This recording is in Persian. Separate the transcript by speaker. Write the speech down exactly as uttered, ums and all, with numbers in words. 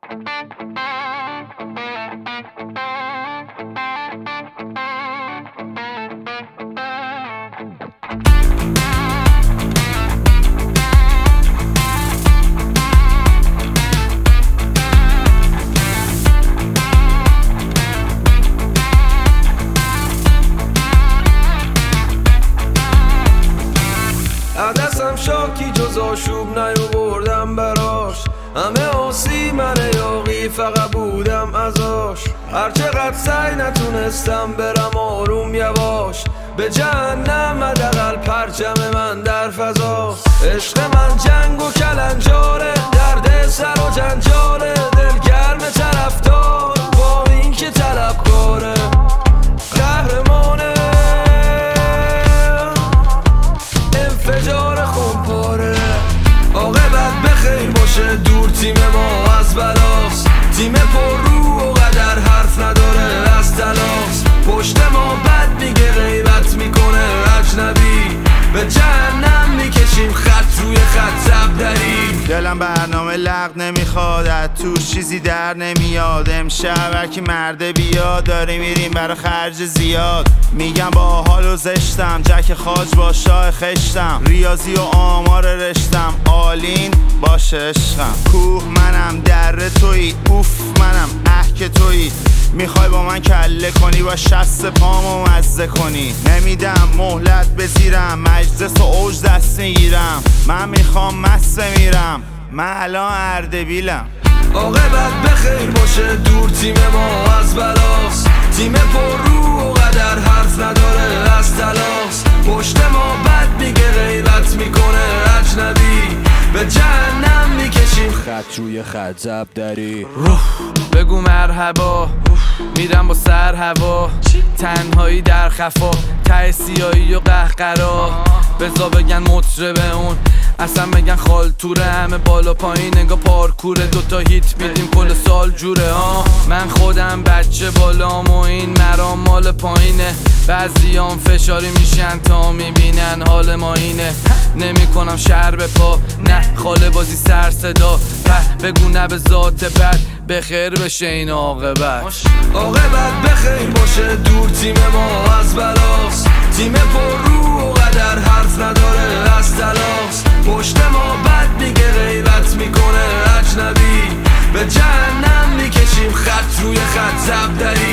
Speaker 1: عدسم شاکی جز آشوب نیاوردم براش، همه آسی من یاقی فقط بودم ازاش. هرچقدر سعی نتونستم برم آروم یواش، به جهنم حداقل پرچم من در فضاست. عشق من جنگ و کلنجاره، درد سر و جنجاله، دلگرم طرفدار با این که طلبکاره. قهرمانه انفجار خونپاره، عاقبت بخیر باشه دور تیم ما از بلاست. تیم پر رو و قدر حرف نداره از تلاست، پشت ما بد میگه غیبت میکنه اجنبی، به جهنم میکشیم خط روی خط زبدری.
Speaker 2: دلم برنامه لغ نمیخواد، از توش چیزی در نمیاد. امشب هرکی مرده بیاد، داری میریم برا خرج زیاد. میگم با حال و زشتم، جک خاج با شاه خشتم. ریاضی و آمار رشتم، آلین باشه عشقم. کوه منم در تویی، اوف منم احک تویی. میخوای با من کله کنی و شست پامو مزه کنی. نمیدم مهلت بزیرم، مجلس و اوج دست میگیرم. من میخوام مست میرم، من الان اردبیلم.
Speaker 1: عاقبت بخیر باشه دور تیم ما از بلاست. تیم پر رو و قدر حرف نداره از تلاست، پشت ما بد میگه غیبت میکنه اجنبی، به جهنم میکشیم
Speaker 3: خط روی خط زبدری. بگو مرحبا، میرم با سر هوا. تنهایی در خفا، ته سیایی و قهقرا. بزا بگن مطربه اون، اصلا بگن خالتوره. همه بالا پایین انگا پارکوره، دوتا هیت میدیم کل سال جوره ها. من خودم بچه بالام و این مرام مال پایینه. بعضیام فشاری میشن تا میبینن حال ما اینه. نمی کنم شر به پا، نه خاله بازی سر صدا. بگو نه به ذات بد، بخیر بشه این عاقبت.
Speaker 1: عاقبت بخیر باشه دور تیم ما از بلاست. تیم پر رو و قدر حرف نداره از تلاست، پشت ما بد میگه غیبت میکنه اجنبی، به جهنم میکشیم خط روی خط زبدری.